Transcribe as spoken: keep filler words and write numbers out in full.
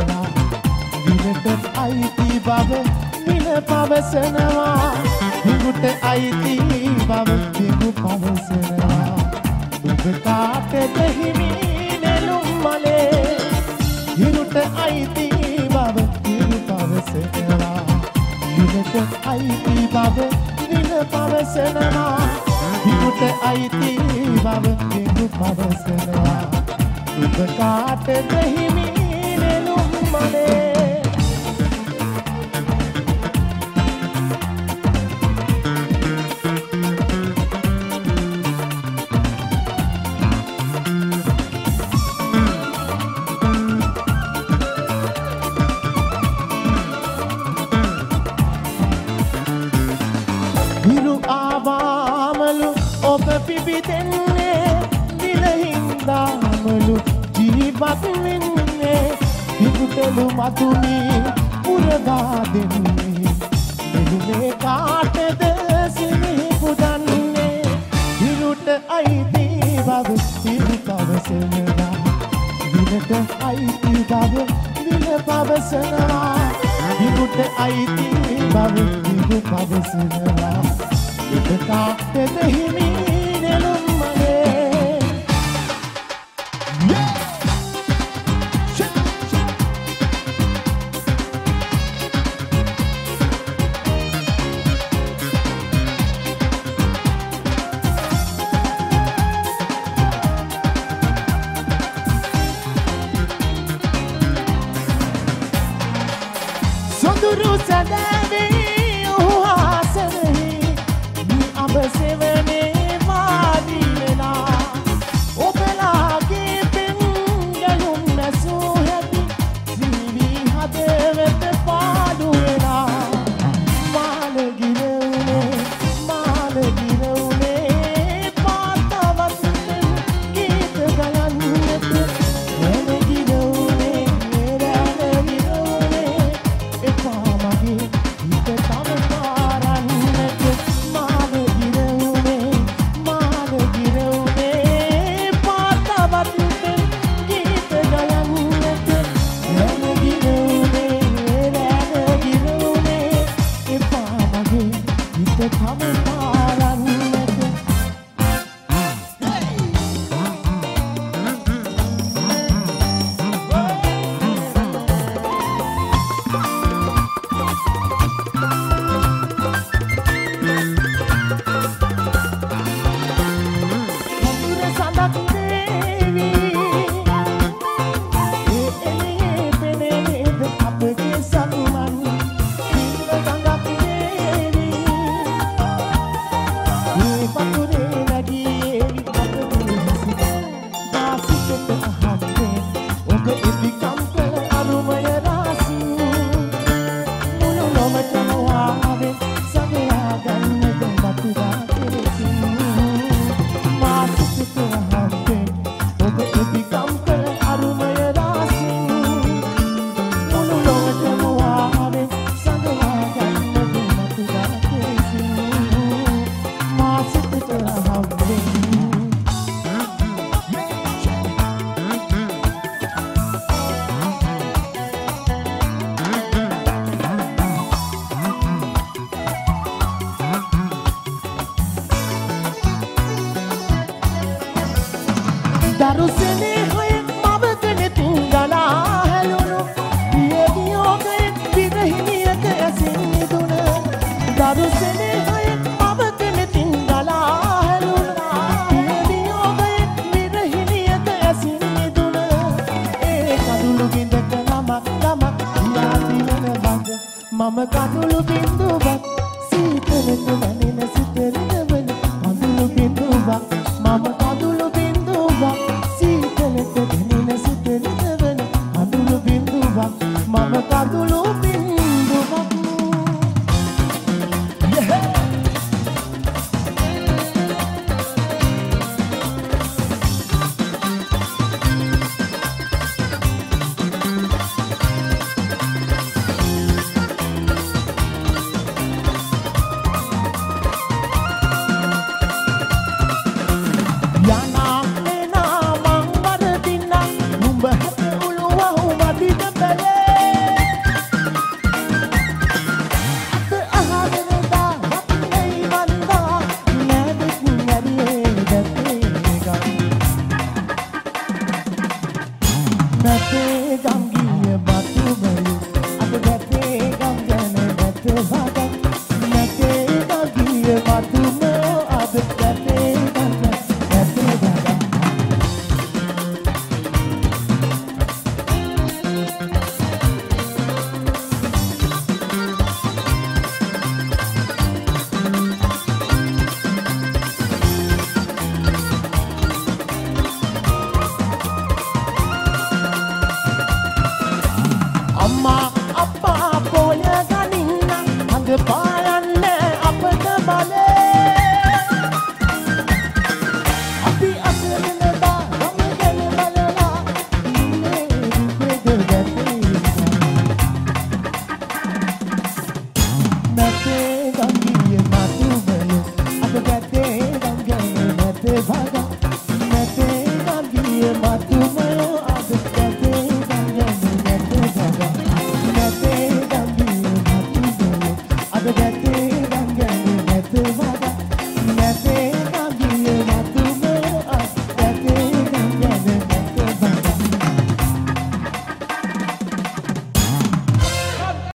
සෙනවා විනට අයිති බව වින පවසනවා විනුට අයිති බව විනු පවසනවා දුක කාටද හිමි නෙළුම් මලේ විනුට අයිති බව විනු පවසනවා විනට අයිති බව වින පවසනවා විනුට අයිති බව විනු පවසනවා දුක කාටද හිමි නෙළුම් මලේ පිබිදෙන්නේ දිලහින්දාමලු ජීවත් වෙන්නේ විකුටලු මතුනි පුරවා දෙන්නේ මෙලුමේ කාටද සිනි පුදන්නේ විරුට අයිති බව සිනි පවසනවා විනට අයිති බව වින පවසනවා විරුට අයිති බව විනු පවසනවා දුක කාටද හිමි නෙළුම් මලේ සොඳුරු සැදැවී උහාසනෙහි අබ සෙවනේ වාඩි වෙලා ඔබලාගේ පෙම් ගැයුම් නැසූ හැටි ජීවි හදවත පාඩු වෙලා මාළගිර උනේ මාළගිර උනේ පාතවත් ගීත ගයන්නට රැනගිර උනේ රැනගිර උනේ එපා මගේ හිත තම පාරන්නට දරුසනේ හොය මවකන තුංගලා හැලුණු පියගියෝගේ විරහිනියක ඇසින් නිදුන දරුසනේ හොය මවකන තුංගලා හැලුණු පියගියෝගේ විරහිනියක ඇසින් නිදුන ඒ කඳුළු බිඳක නම නම යාති වෙන බඳ මම කඳුළු බිඳුවක් සීතලක වැනෙන සිතරින වෙන කඳුළු බිඳුවක් මම කඳුළු බිඳුවක් සීතලක දැනෙන සිතරින වෙන කඳුළු බිඳුවක් මම කඳුළු බිඳුවක් භග